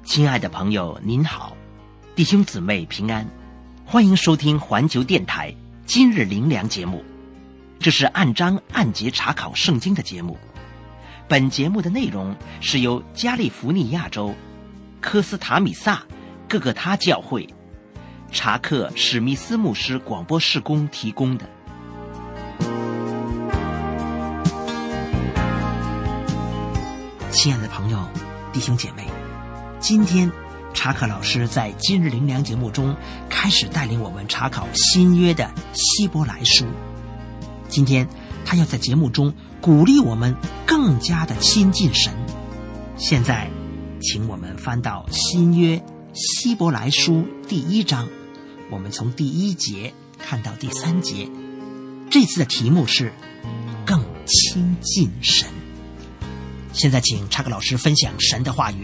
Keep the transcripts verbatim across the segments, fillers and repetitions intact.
亲爱的朋友您好，弟兄姊妹平安，欢迎收听环球电台今日灵粮节目。这是按章按节查考圣经的节目。本节目的内容是由加利福尼亚州科斯塔米萨各个他教会查克史密斯牧师广播事工提供的。亲爱的朋友弟兄姐妹，今天查克老师在今日灵粮节目中开始带领我们查考新约的希伯来书。今天他要在节目中鼓励我们更加的亲近神。现在请我们翻到新约希伯来书第一章，我们从第一节看到第三节。这次的题目是更亲近神。现在请查克老师分享神的话语。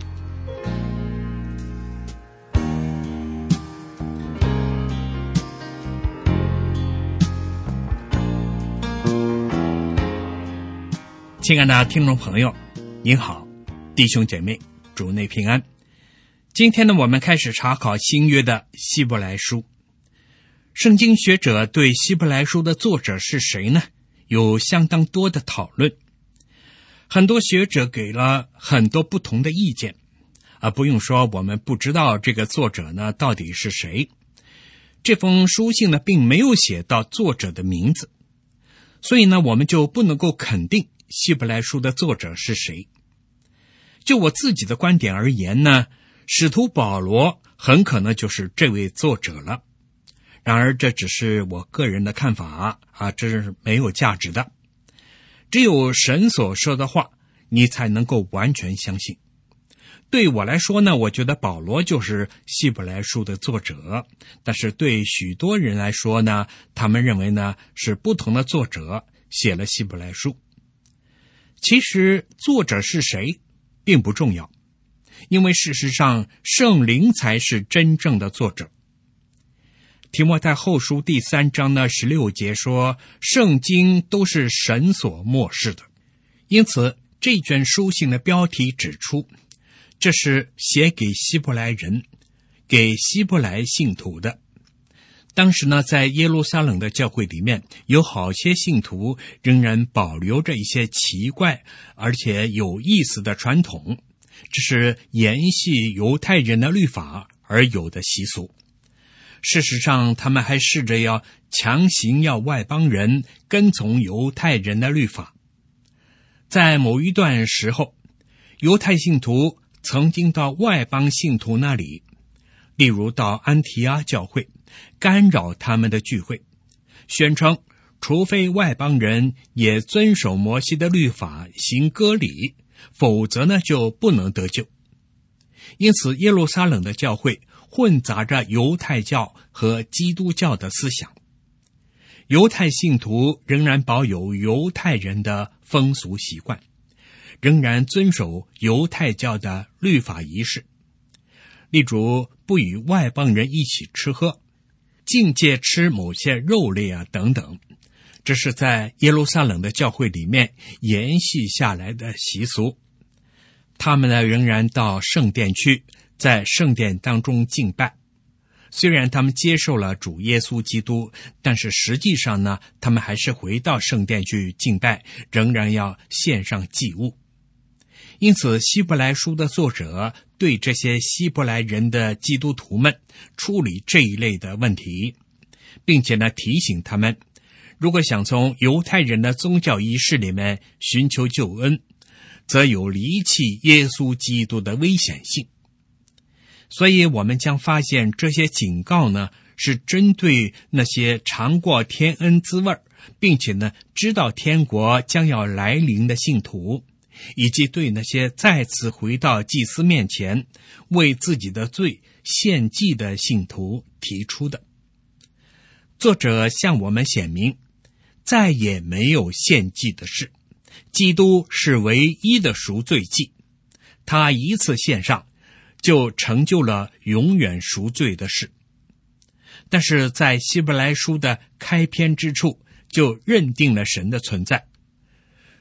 亲爱的听众朋友您好，弟兄姐妹主内平安。今天呢，我们开始查考新约的希伯来书。圣经学者对希伯来书的作者是谁呢，有相当多的讨论。很多学者给了很多不同的意见，啊，不用说我们不知道这个作者呢到底是谁。这封书信呢并没有写到作者的名字，所以呢我们就不能够肯定希伯来书的作者是谁。就我自己的观点而言呢，使徒保罗很可能就是这位作者了。然而这只是我个人的看法啊，这是没有价值的。只有神所说的话，你才能够完全相信。对我来说呢，我觉得保罗就是希伯来书的作者，但是对许多人来说呢，他们认为呢是不同的作者写了希伯来书。其实作者是谁并不重要，因为事实上圣灵才是真正的作者。提摩太后书第三章呢十六节说，圣经都是神所默示的。因此这卷书信的标题指出，这是写给希伯来人，给希伯来信徒的。当时呢，在耶路撒冷的教会里面，有好些信徒仍然保留着一些奇怪而且有意思的传统，这是沿袭犹太人的律法而有的习俗。事实上他们还试着要强行要外邦人跟从犹太人的律法。在某一段时候，犹太信徒曾经到外邦信徒那里，例如到安提阿教会，干扰他们的聚会，宣称除非外邦人也遵守摩西的律法行割礼，否则呢就不能得救。因此耶路撒冷的教会混杂着犹太教和基督教的思想。犹太信徒仍然保有犹太人的风俗习惯，仍然遵守犹太教的律法仪式，例如不与外邦人一起吃喝，禁戒吃某些肉类啊等等。这是在耶路撒冷的教会里面延续下来的习俗。他们呢仍然到圣殿去，在圣殿当中敬拜。虽然他们接受了主耶稣基督，但是实际上呢，他们还是回到圣殿去敬拜，仍然要献上祭物。因此希伯来书的作者对这些希伯来人的基督徒们处理这一类的问题，并且呢提醒他们，如果想从犹太人的宗教仪式里面寻求救恩，则有离弃耶稣基督的危险性。所以我们将发现这些警告呢，是针对那些尝过天恩滋味，并且呢知道天国将要来临的信徒，以及对那些再次回到祭司面前为自己的罪献祭的信徒提出的。作者向我们显明，再也没有献祭的事，基督是唯一的赎罪祭，他一次献上就成就了永远赎罪的事。但是在希伯来书的开篇之处就认定了神的存在。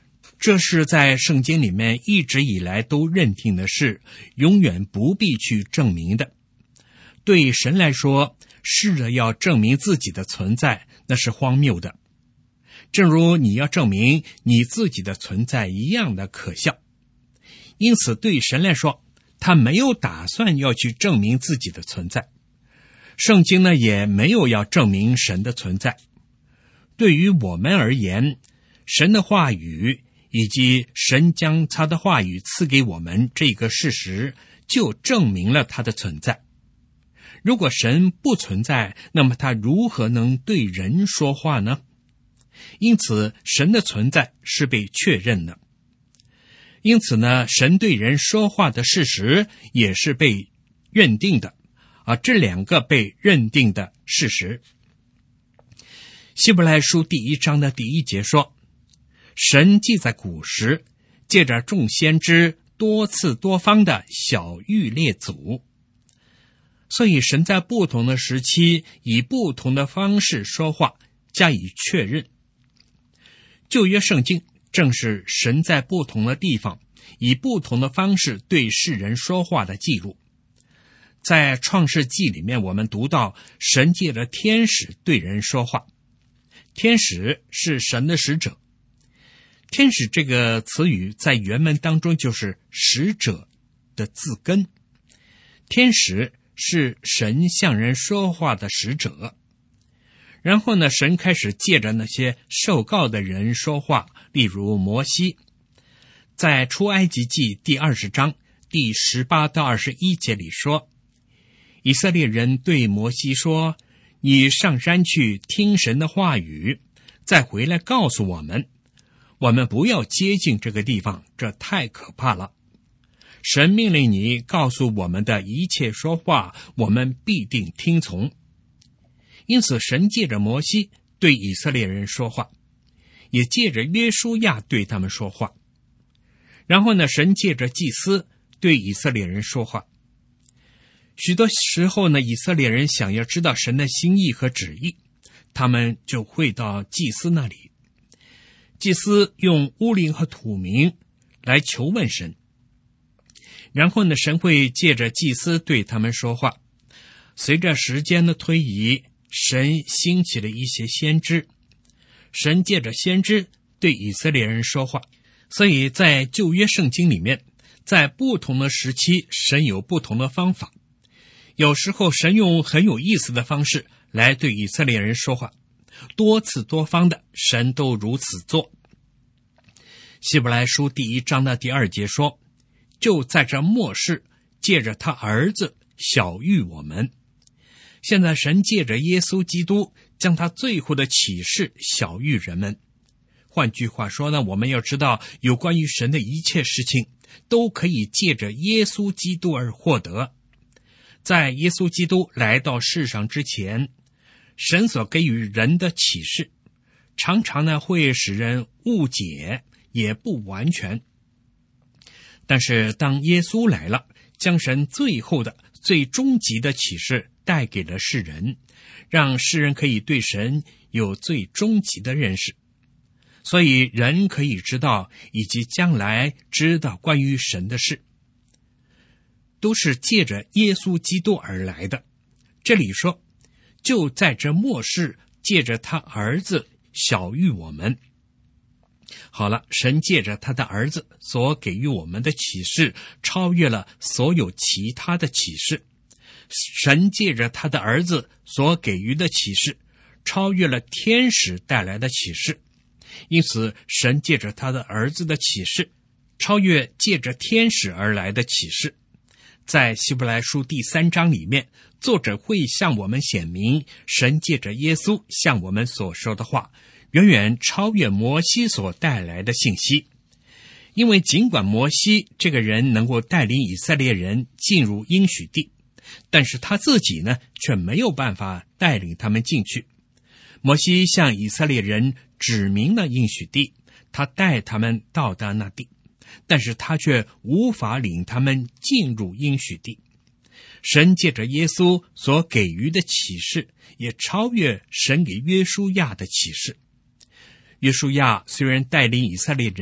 这是在圣经里面一直以来都认定的事，永远不必去证明的。对神来说，试着要证明自己的存在，那是荒谬的。正如你要证明你自己的存在一样的可笑。因此对神来说，他没有打算要去证明自己的存在。圣经呢，也没有要证明神的存在。对于我们而言，神的话语以及神将他的话语赐给我们这个事实，就证明了他的存在。如果神不存在，那么他如何能对人说话呢？因此神的存在是被确认的。因此呢，神对人说话的事实也是被认定的啊，这两个被认定的事实。希伯来书第一章的第一节说，神既在古时借着众先知多次多方的晓谕列祖，所以神在不同的时期以不同的方式说话，加以确认。旧约圣经正是神在不同的地方以不同的方式对世人说话的记录。在创世纪里面，我们读到神借着天使对人说话。天使是神的使者。天使这个词语在原文当中就是使者的字根。天使是神向人说话的使者。然后呢，神开始借着那些受告的人说话，例如摩西。在出埃及记第二十章第十八到二十一节里说，以色列人对摩西说，你上山去听神的话语，再回来告诉我们，我们不要接近这个地方，这太可怕了。神命令你告诉我们的一切说话，我们必定听从。因此神借着摩西对以色列人说话，也借着约书亚对他们说话。然后呢，神借着祭司对以色列人说话。许多时候呢，以色列人想要知道神的心意和旨意，他们就会到祭司那里。祭司用乌灵和土明来求问神。然后呢，神会借着祭司对他们说话。随着时间的推移，神兴起了一些先知。神借着先知对以色列人说话。所以在旧约圣经里面，在不同的时期，神有不同的方法。有时候神用很有意思的方式来对以色列人说话，多次多方的神都如此做。希伯来书第一章的第二节说，就在这末世借着他儿子晓谕我们。现在神借着耶稣基督将他最后的启示晓谕人们。换句话说呢，我们要知道有关于神的一切事情都可以借着耶稣基督而获得。在耶稣基督来到世上之前，神所给予人的启示常常呢会使人误解，也不完全。但是当耶稣来了，将神最后的最终极的启示带给了世人，让世人可以对神有最终极的认识。所以人可以知道以及将来知道关于神的事，都是借着耶稣基督而来的。这里说，就在这末世借着他儿子晓谕我们。好了，神借着他的儿子所给予我们的启示，超越了所有其他的启示。神借着他的儿子所给予的启示，超越了天使带来的启示。因此神借着他的儿子的启示，超越借着天使而来的启示。在希伯来书第三章里面，作者会向我们显明，神借着耶稣向我们所说的话，远远超越摩西所带来的信息。因为尽管摩西这个人能够带领以色列人进入应许地，但是他自己呢，却没有办法带领他们进去。摩西向以色列人指明了应许地，他带他们到达那地，但是他却无法领他们进入应许地。神借着耶稣所给予的启示，也超越神给约书亚的启示。约书亚虽然带领以色列人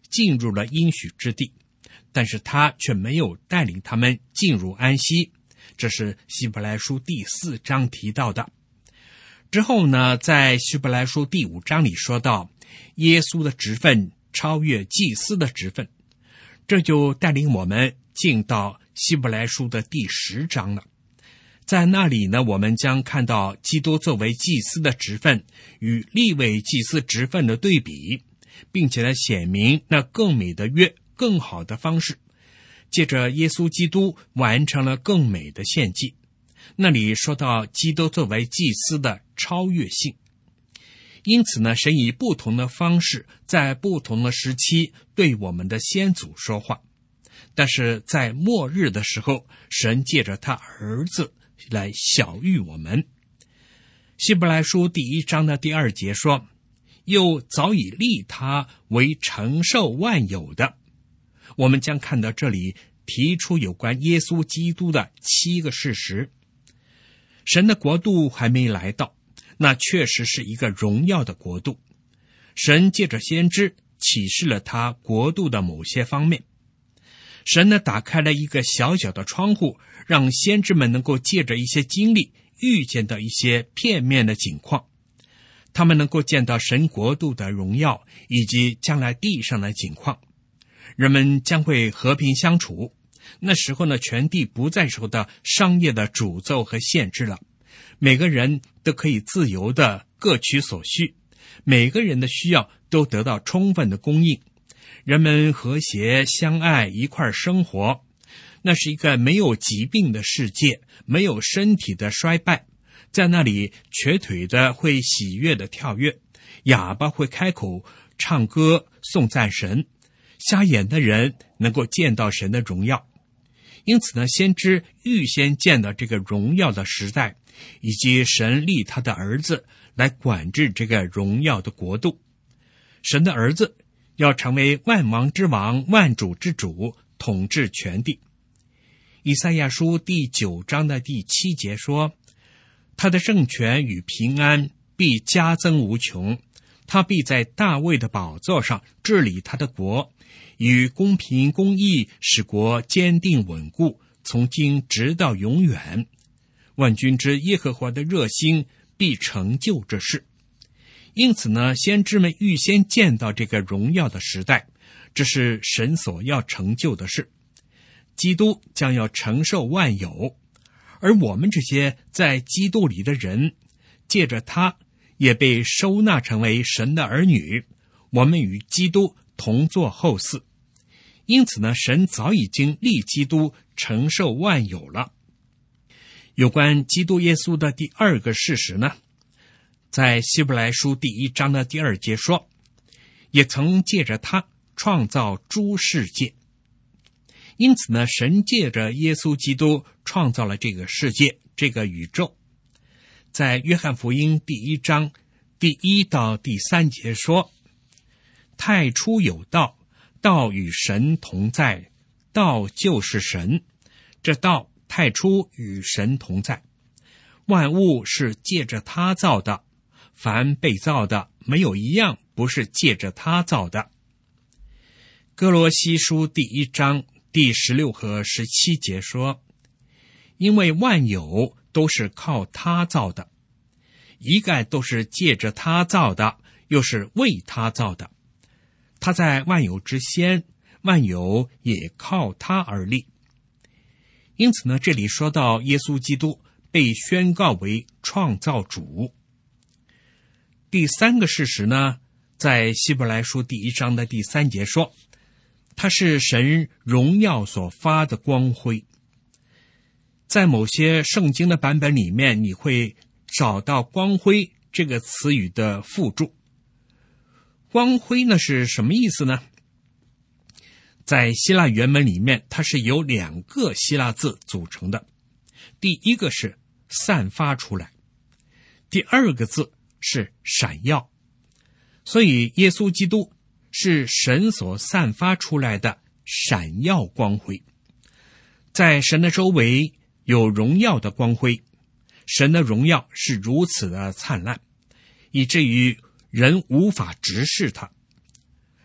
进入了应许之地，但是他却没有带领他们进入安息，这是希伯来书第四章提到的。之后呢，在希伯来书第五章里说到耶稣的职分超越祭司的职分，这就带领我们进到希伯来书的第十章了。在那里呢，我们将看到基督作为祭司的职分与利未祭司职分的对比，并且呢显明那更美的约、更好的方式，借着耶稣基督完成了更美的献祭。那里说到基督作为祭司的超越性，因此呢，神以不同的方式在不同的时期对我们的先祖说话，但是在末日的时候，神借着他儿子来晓谕我们。希伯来书第一章的第二节说，又早已立他为承受万有的。我们将看到这里提出有关耶稣基督的七个事实。神的国度还没来到，那确实是一个荣耀的国度。神借着先知启示了他国度的某些方面。神呢，打开了一个小小的窗户，让先知们能够借着一些经历预见到一些片面的景况，他们能够见到神国度的荣耀以及将来地上的景况。人们将会和平相处，那时候呢，全地不再受到商业的诅咒和限制了，每个人都可以自由的各取所需，每个人的需要都得到充分的供应，人们和谐相爱一块生活。那是一个没有疾病的世界，没有身体的衰败，在那里瘸腿的会喜悦的跳跃，哑巴会开口唱歌颂赞神，瞎眼的人能够见到神的荣耀。因此呢，先知预先见到这个荣耀的时代，以及神立他的儿子来管制这个荣耀的国度。神的儿子要成为万王之王、万主之主，统治全地。以赛亚书第九章的第七节说，他的政权与平安必加增无穷，他必在大卫的宝座上治理他的国，与公平公义使国坚定稳固，从今直到永远。万军之耶和华的热心必成就这事。因此呢，先知们预先见到这个荣耀的时代，这是神所要成就的事。基督将要承受万有，而我们这些在基督里的人，借着他也被收纳成为神的儿女，我们与基督同作后嗣。因此呢，神早已经立基督承受万有了。有关基督耶稣的第二个事实呢，在希伯来书第一章的第二节说，也曾借着他创造诸世界。因此呢，神借着耶稣基督创造了这个世界，这个宇宙。在约翰福音第一章第一到第三节说，太初有道，道与神同在，道就是神，这道太初与神同在。万物是借着他造的，凡被造的没有一样不是借着他造的。哥罗西书第一章第十六和十七节说，因为万有都是靠他造的，一概都是借着他造的，又是为他造的。他在万有之先，万有也靠他而立。因此呢，这里说到耶稣基督被宣告为创造主。第三个事实呢，在希伯来书第一章的第三节说，他是神荣耀所发的光辉。在某些圣经的版本里面，你会找到光辉这个词语的附注。光辉呢是什么意思呢？在希腊原文里面，它是由两个希腊字组成的。第一个是散发出来，第二个字是闪耀。所以耶稣基督是神所散发出来的闪耀光辉。在神的周围有荣耀的光辉，神的荣耀是如此的灿烂，以至于人无法直视它。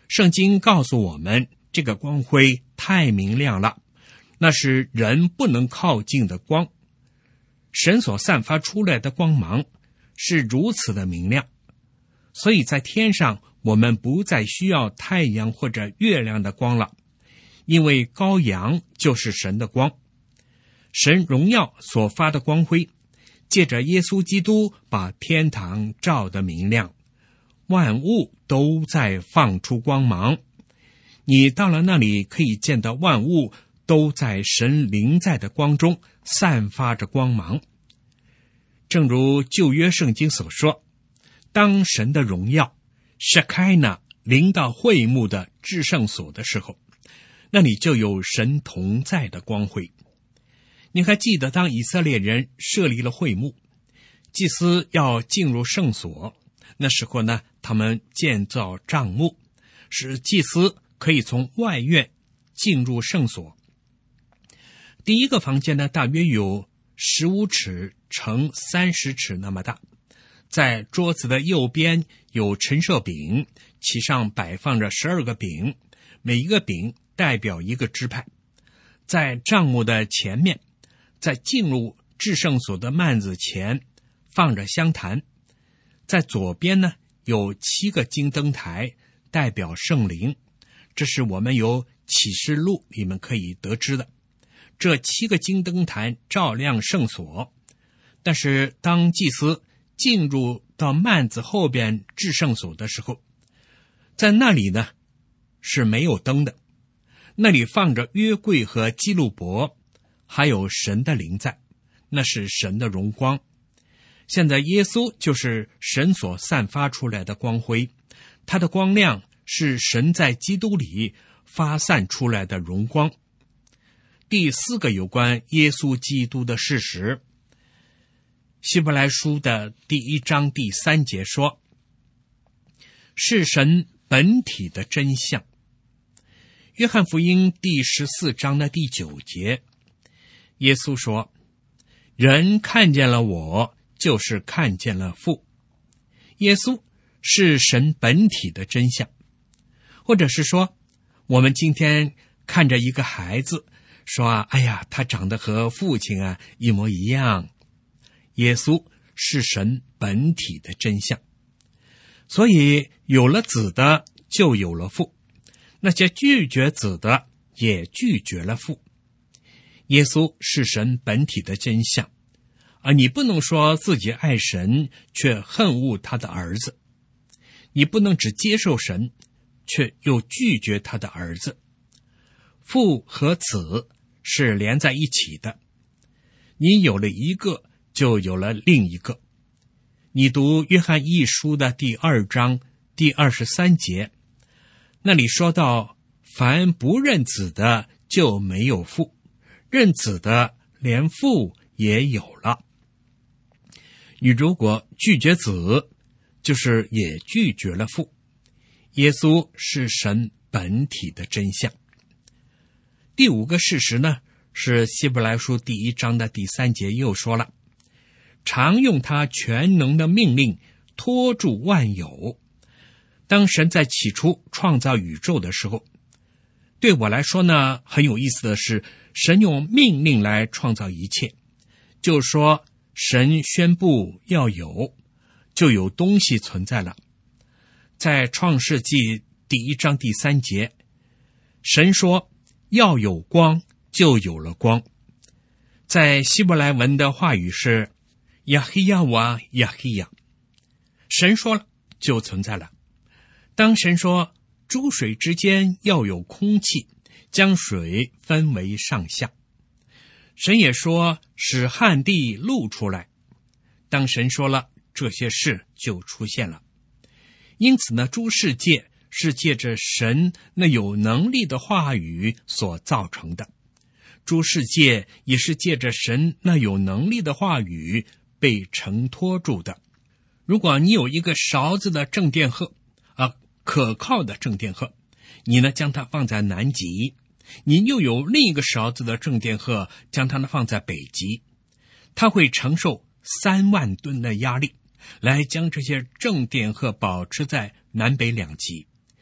圣经告诉我们，这个光辉太明亮了，那是人不能靠近的光。神所散发出来的光芒是如此的明亮，所以在天上我们不再需要太阳或者月亮的光了，因为羔羊就是神的光。神荣耀所发的光辉，借着耶稣基督把天堂照得明亮，万物都在放出光芒。你到了那里，可以见到万物都在神临在的光中散发着光芒。正如旧约圣经所说，当神的荣耀释开那临到会幕的至圣所的时候，那里就有神同在的光辉。你还记得当以色列人设立了会幕，祭司要进入圣所，那时候呢，他们建造帐幕，使祭司可以从外院进入圣所。第一个房间呢，大约有十五尺乘三十尺那么大，在桌子的右边有陈设饼，其上摆放着十二个饼，每一个饼代表一个支派。在帐幕的前面，在进入至圣所的幔子前放着香坛，在左边呢有七个金灯台，代表圣灵，这是我们由启示录里面可以得知的。这七个金灯台照亮圣所，但是当祭司进入到幔子后边至圣所的时候，在那里呢是没有灯的，那里放着约柜和基路伯，还有神的灵在，那是神的荣光。现在耶稣就是神所散发出来的光辉，他的光亮是神在基督里发散出来的荣光。第四个有关耶稣基督的事实，希伯来书的第一章第三节说，是神本体的真相。约翰福音第十四章的第九节，耶稣说，人看见了我，就是看见了父。耶稣是神本体的真相。或者是说，我们今天看着一个孩子说啊，哎呀，他长得和父亲啊一模一样。耶稣是神本体的真相。所以有了子的就有了父，那些拒绝子的也拒绝了父。耶稣是神本体的真相，而你不能说自己爱神却恨恶他的儿子，你不能只接受神却又拒绝他的儿子。父和子是连在一起的，你有了一个就有了另一个。你读约翰一书的第二章第二十三节，那里说到，凡不认子的就没有父，认子的连父也有了。你如果拒绝子，就是也拒绝了父。耶稣是神本体的真相。第五个事实呢，是希伯来书第一章的第三节又说了，常用他全能的命令托住万有。当神在起初创造宇宙的时候，对我来说呢，很有意思的是，神用命令来创造一切，就是说神宣布要有，就有东西存在了。在创世纪第一章第三节，神说要有光，就有了光。在希伯来文的话语是亚希亚瓦亚希亚，神说了就存在了。当神说诸水之间要有空气，将水分为上下，神也说使旱地露出来，当神说了，这些事就出现了。因此呢，诸世界是借着神那有能力的话语所造成的，诸世界也是借着神那有能力的话语被承托住的。如果你有一个勺子的正电荷，啊，可靠的正电荷，你呢将它放在南极，你又有另一个勺子的正电荷，将它呢放在北极，它会承受三万吨的压力，来将这些正电荷保持在南北两极。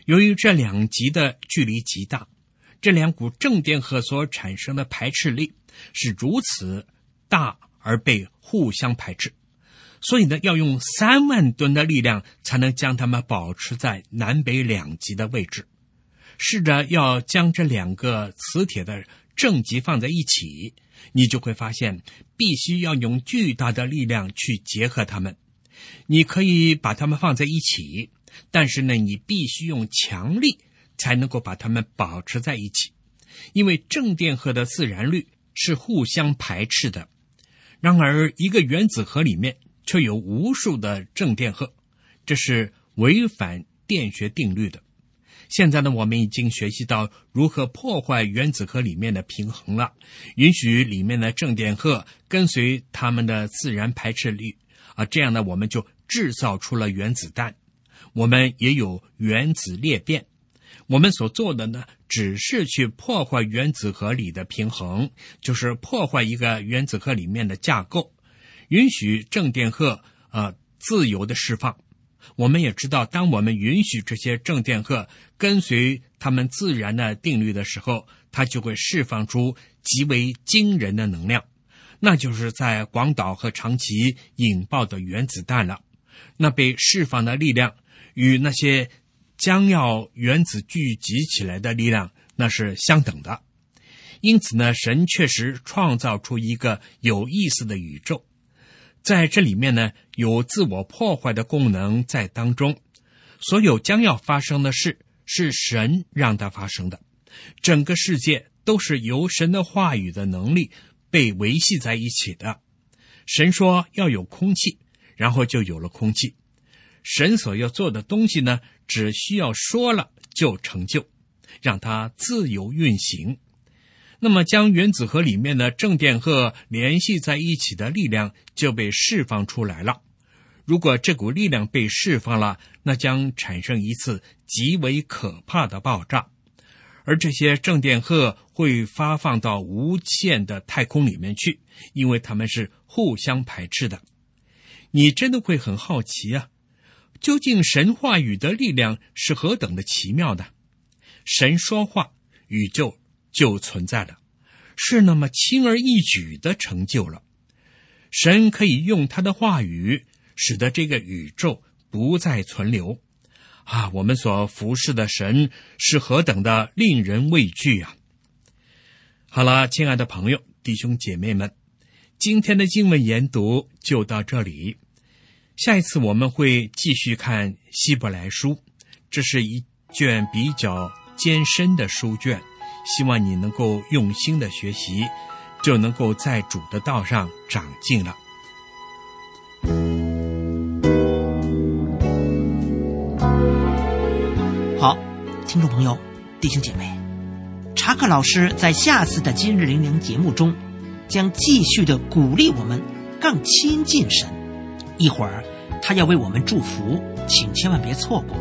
由于这两极的距离极大，这两股正电荷所产生的排斥力是如此大而被互相排斥，所以呢，要用三万吨的力量才能将它们保持在南北两极的位置。试着要将这两个磁铁的正极放在一起，你就会发现必须要用巨大的力量去结合它们。你可以把它们放在一起，但是呢，你必须用强力才能够把它们保持在一起，因为正电荷的自然律是互相排斥的。然而一个原子核里面却有无数的正电荷，这是违反电学定律的。现在呢，我们已经学习到如何破坏原子核里面的平衡了，允许里面的正电荷跟随它们的自然排斥律啊，这样呢，我们就制造出了原子弹。我们也有原子裂变。我们所做的呢，只是去破坏原子核里的平衡，就是破坏一个原子核里面的架构，允许正电荷呃自由的释放。我们也知道，当我们允许这些正电荷跟随它们自然的定律的时候，它就会释放出极为惊人的能量，那就是在广岛和长崎引爆的原子弹了。那被释放的力量与那些将要原子聚集起来的力量那是相等的。因此呢，神确实创造出一个有意思的宇宙，在这里面呢，有自我破坏的功能在当中。所有将要发生的事是神让它发生的，整个世界都是由神的话语的能力被维系在一起的。神说要有空气，然后就有了空气。神所要做的东西呢，只需要说了就成就，让它自由运行。那么将原子核里面的正电荷联系在一起的力量就被释放出来了。如果这股力量被释放了，那将产生一次极为可怕的爆炸，而这些正电荷会发放到无限的太空里面去，因为它们是互相排斥的。你真的会很好奇啊，究竟神话语的力量是何等的奇妙的？神说话，宇宙就存在了，是那么轻而易举的成就了。神可以用他的话语使得这个宇宙不再存留啊！我们所服侍的神是何等的令人畏惧啊！好了，亲爱的朋友弟兄姐妹们，今天的经文研读就到这里。下一次我们会继续看希伯来书，这是一卷比较艰深的书卷，希望你能够用心的学习，就能够在主的道上长进了。 好，听众朋友弟兄姐妹，查克老师在下次的今日灵粮节目中将继续的鼓励我们更亲近神，一会儿他要为我们祝福，请千万别错过。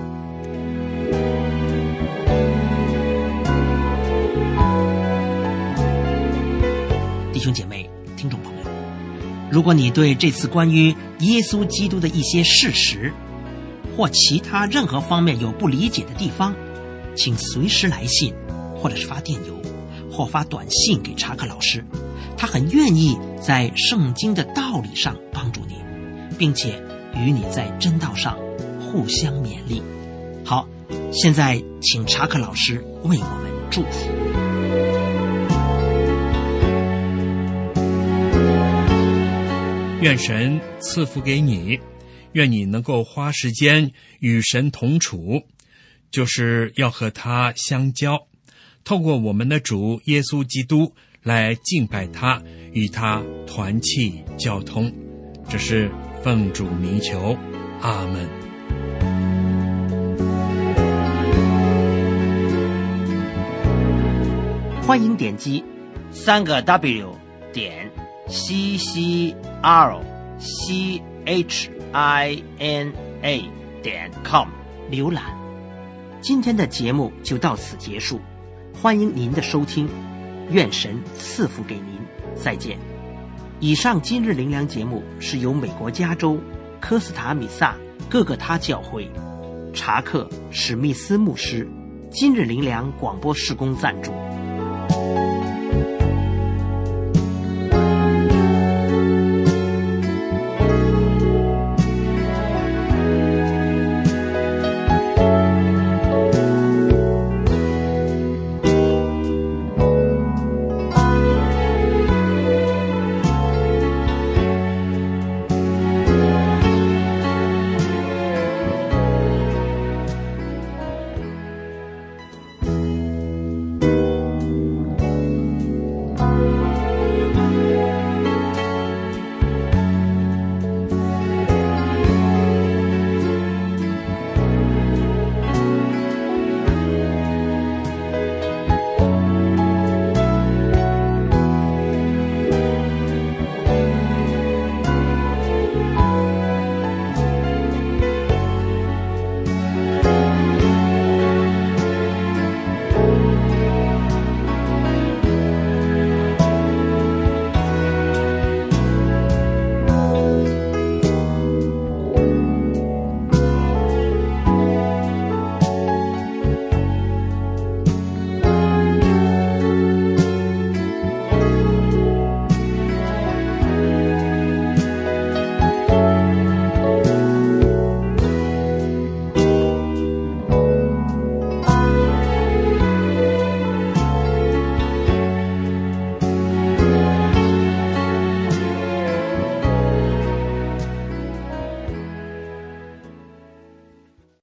弟兄姐妹听众朋友，如果你对这次关于耶稣基督的一些事实或其他任何方面有不理解的地方，请随时来信，或者是发电邮或发短信给查克老师，他很愿意在圣经的道理上帮助你，并且与你在真道上互相勉励。好，现在请查克老师为我们祝福。 愿神赐福给你，愿你能够花时间与神同处，就是要和他相交，透过我们的主耶稣基督来敬拜他，与他团契交通。这是奉主名求，阿们。 欢迎点击三个 W 点 C C R C H I N A 点 com 浏览。今天的节目就到此结束，欢迎您的收听，愿神赐福给您，再见。以上今日灵粮节目是由美国加州科斯塔米萨各个他教会查克·史密斯牧师今日灵粮广播事工赞助。